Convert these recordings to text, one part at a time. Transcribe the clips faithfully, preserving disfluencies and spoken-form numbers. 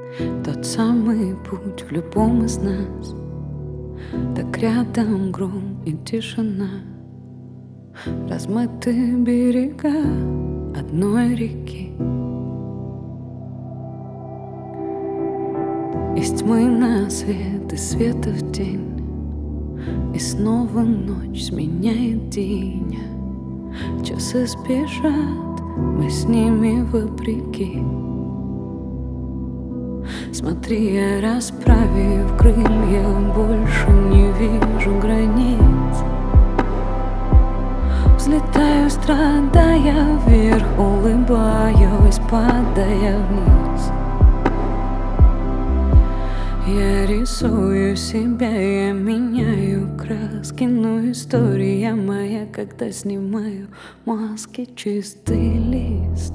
Тот самый путь в любом из нас. Так рядом гром и тишина, размытые берега одной реки. Из тьмы на свет, из света в тень, и снова ночь сменяет день. Часы спешат, мы с ними вопреки. Смотри, я, расправив крылья, больше не вижу границ. Взлетаю, страдая вверх, улыбаюсь, падая вниз. Я рисую себя, я меняю краски, но история моя, когда снимаю маски, чистый лист.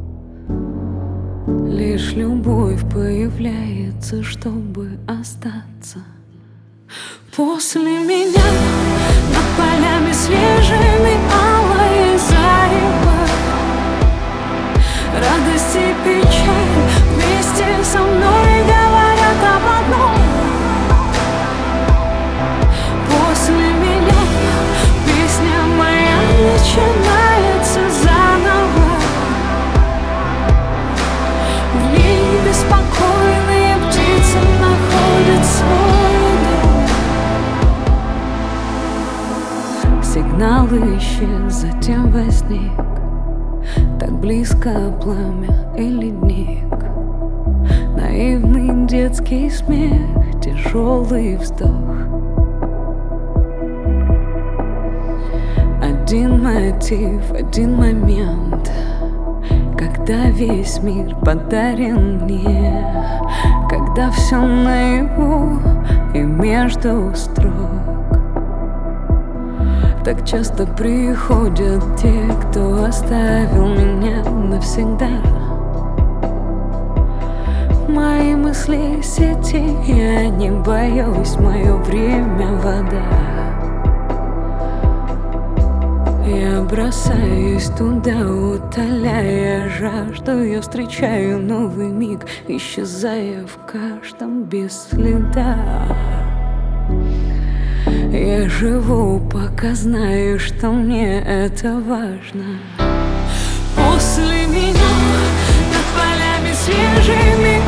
Лишь любовь появляется, чтобы остаться. После меня над полями свежими алые зарева, радость и печаль вместе со мной говорят об одном. После меня песня моя начинается заново. В небе спокойные птицы находят свой дом. Сигнал исчез, затем возник. Так близко пламя и ледник. Наивный детский смех, тяжелый вздох. Один мотив, один момент, когда весь мир подарен мне, когда все наяву и между строк. Так часто приходят те, кто оставил меня навсегда. Мои мысли сети, я не боюсь, мое время вода. Я бросаюсь туда, утоляя жажду. Я встречаю новый миг, исчезая в каждом без следа. Я живу, пока знаю, что мне это важно. После меня над полями свежими